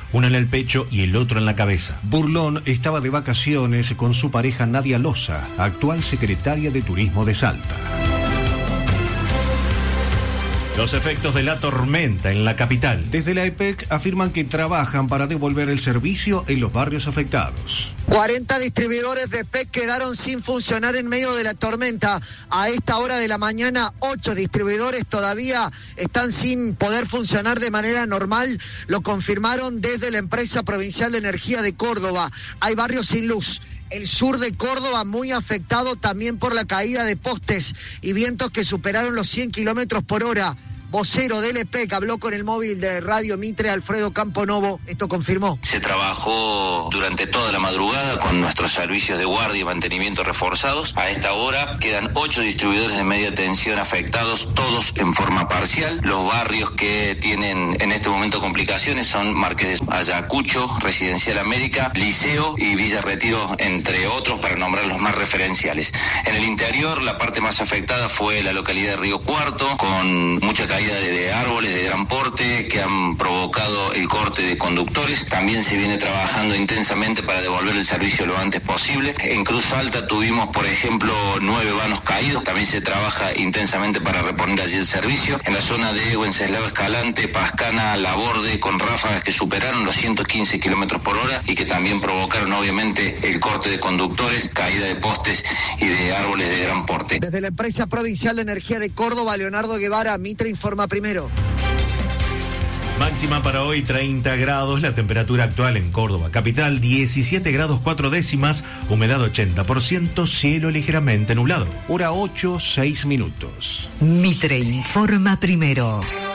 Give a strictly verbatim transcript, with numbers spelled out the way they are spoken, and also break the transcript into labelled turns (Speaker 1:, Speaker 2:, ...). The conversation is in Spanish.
Speaker 1: uno en el pecho y el otro en la cabeza. Burlón estaba de vacaciones con su pareja Nadia Loza, actual secretaria de Turismo de Salta. Los efectos de la tormenta en la capital. Desde la E P E C afirman que trabajan para devolver el servicio en los barrios afectados.
Speaker 2: cuarenta distribuidores de E P E C quedaron sin funcionar en medio de la tormenta. A esta hora de la mañana, ocho distribuidores todavía están sin poder funcionar de manera normal. Lo confirmaron desde la empresa provincial de energía de Córdoba. Hay barrios sin luz. El sur de Córdoba muy afectado también por la caída de postes y vientos que superaron los cien kilómetros por hora. Vocero del E P E C habló con el móvil de Radio Mitre, Alfredo Camponovo. Esto confirmó.
Speaker 3: Se trabajó durante toda la madrugada con nuestros servicios de guardia y mantenimiento reforzados. A esta hora quedan ocho distribuidores de media tensión afectados, todos en forma parcial. Los barrios que tienen en este momento complicaciones son Marqués de Ayacucho, Residencial América, Liceo y Villa Retiro, entre otros, para nombrar los más referenciales. En el interior, la parte más afectada fue la localidad de Río Cuarto, con mucha caída De, de árboles de gran porte que han provocado el corte de conductores. También se viene trabajando intensamente para devolver el servicio lo antes posible. En Cruz Alta tuvimos, por ejemplo, nueve vanos caídos. También se trabaja intensamente para reponer allí el servicio. En la zona de Wenceslao Escalante, Pascana, Laborde, con ráfagas que superaron los ciento quince kilómetros por hora y que también provocaron obviamente el corte de conductores, caída de postes y de árboles de gran porte.
Speaker 2: Desde la empresa provincial de energía de Córdoba, Leonardo Guevara, Mitre informa primero.
Speaker 1: Máxima para hoy treinta grados, la temperatura actual en Córdoba capital diecisiete grados cuatro décimas, humedad ochenta por ciento, cielo ligeramente nublado. Hora ocho, seis minutos.
Speaker 4: Mitre informa primero.